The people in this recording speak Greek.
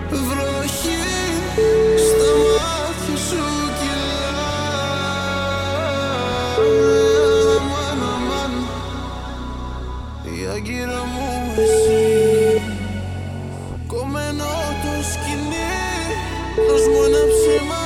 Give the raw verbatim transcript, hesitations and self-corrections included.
βροχή στα μάτια σου κυλά. Αμάν, αμάν, η άγκυρα μου εσύ. Κομμένο το σκηνή, δώσ' μου ένα ψέμα.